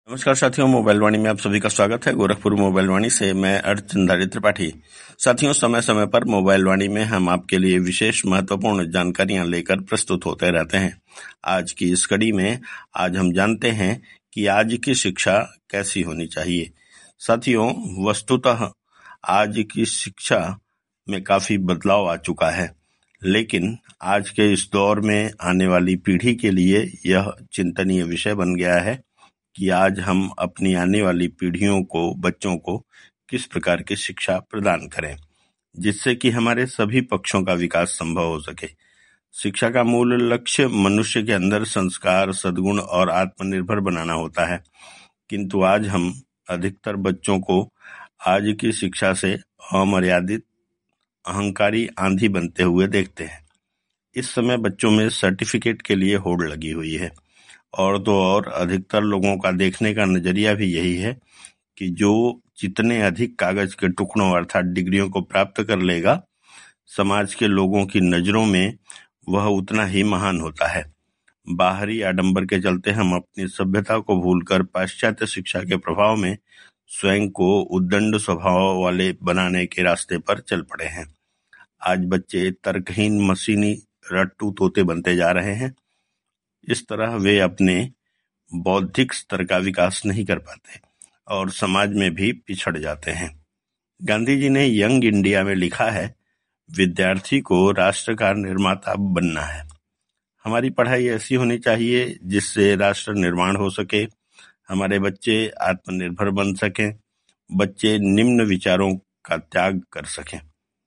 नमस्कार साथियों, मोबाइल वाणी में आप सभी का स्वागत है। गोरखपुर मोबाइल वाणी से मैं अर्चंदारी त्रिपाठी। साथियों, समय समय पर मोबाइल वाणी में हम आपके लिए विशेष महत्वपूर्ण जानकारियां लेकर प्रस्तुत होते रहते हैं। आज की इस कड़ी में आज हम जानते हैं कि आज की शिक्षा कैसी होनी चाहिए। साथियों, वस्तुतः आज की शिक्षा में काफी बदलाव आ चुका है, लेकिन आज के इस दौर में आने वाली पीढ़ी के लिए यह चिंतनीय विषय बन गया है कि आज हम अपनी आने वाली पीढ़ियों को, बच्चों को किस प्रकार की शिक्षा प्रदान करें, जिससे कि हमारे सभी पक्षों का विकास संभव हो सके। शिक्षा का मूल लक्ष्य मनुष्य के अंदर संस्कार, सद्गुण और आत्मनिर्भर बनाना होता है, किंतु आज हम अधिकतर बच्चों को आज की शिक्षा से अमर्यादित अहंकारी आंधी बनते हुए देखते हैं। इस समय बच्चों में सर्टिफिकेट के लिए होड़ लगी हुई है, और तो और अधिकतर लोगों का देखने का नजरिया भी यही है कि जो जितने अधिक कागज के टुकड़ों अर्थात डिग्रियों को प्राप्त कर लेगा, समाज के लोगों की नजरों में वह उतना ही महान होता है। बाहरी आडंबर के चलते हम अपनी सभ्यता को भूलकर पाश्चात्य शिक्षा के प्रभाव में स्वयं को उद्दंड स्वभाव वाले बनाने के रास्ते पर चल पड़े हैं। आज बच्चे तर्कहीन मशीनी रट्टू तोते बनते जा रहे हैं। इस तरह वे अपने बौद्धिक स्तर का विकास नहीं कर पाते और समाज में भी पिछड़ जाते हैं। गांधी जी ने यंग इंडिया में लिखा है, विद्यार्थी को राष्ट्र का निर्माता बनना है। हमारी पढ़ाई ऐसी होनी चाहिए जिससे राष्ट्र निर्माण हो सके, हमारे बच्चे आत्मनिर्भर बन सकें, बच्चे निम्न विचारों का त्याग कर सकें,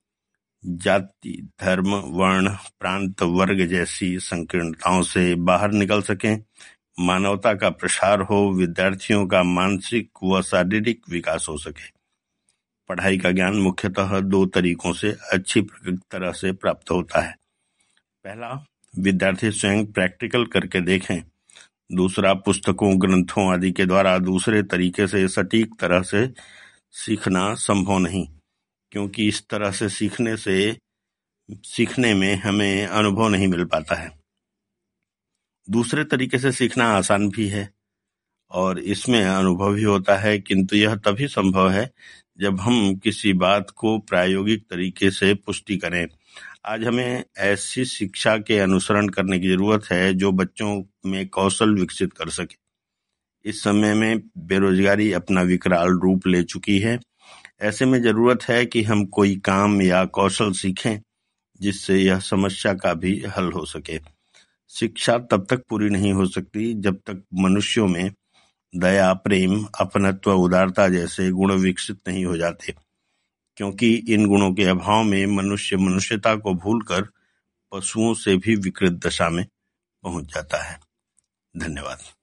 जाति, धर्म, वर्ण, प्रांत, वर्ग जैसी संकीर्णताओं से बाहर निकल सकें, मानवता का प्रसार हो, विद्यार्थियों का मानसिक व शारीरिक विकास हो सके। पढ़ाई का ज्ञान मुख्यतः दो तरीकों से अच्छी तरह से प्राप्त होता है। पहला, विद्यार्थी स्वयं प्रैक्टिकल करके देखें। दूसरा, पुस्तकों, ग्रंथों आदि के द्वारा दूसरे तरीके से सटीक तरह से सीखना संभव नहीं, क्योंकि इस तरह से सीखने में हमें अनुभव नहीं मिल पाता है। दूसरे तरीके से सीखना आसान भी है और इसमें अनुभव भी होता है, किंतु यह तभी संभव है जब हम किसी बात को प्रायोगिक तरीके से पुष्टि करें। आज हमें ऐसी शिक्षा के अनुसरण करने की जरूरत है जो बच्चों में कौशल विकसित कर सके। इस समय में बेरोजगारी अपना विकराल रूप ले चुकी है। ऐसे में जरूरत है कि हम कोई काम या कौशल सीखें जिससे यह समस्या का भी हल हो सके। शिक्षा तब तक पूरी नहीं हो सकती जब तक मनुष्यों में दया, प्रेम, अपनत्व, उदारता जैसे गुण विकसित नहीं हो जाते, क्योंकि इन गुणों के अभाव में मनुष्य मनुष्यता को भूलकर पशुओं से भी विकृत दशा में पहुंच जाता है। धन्यवाद।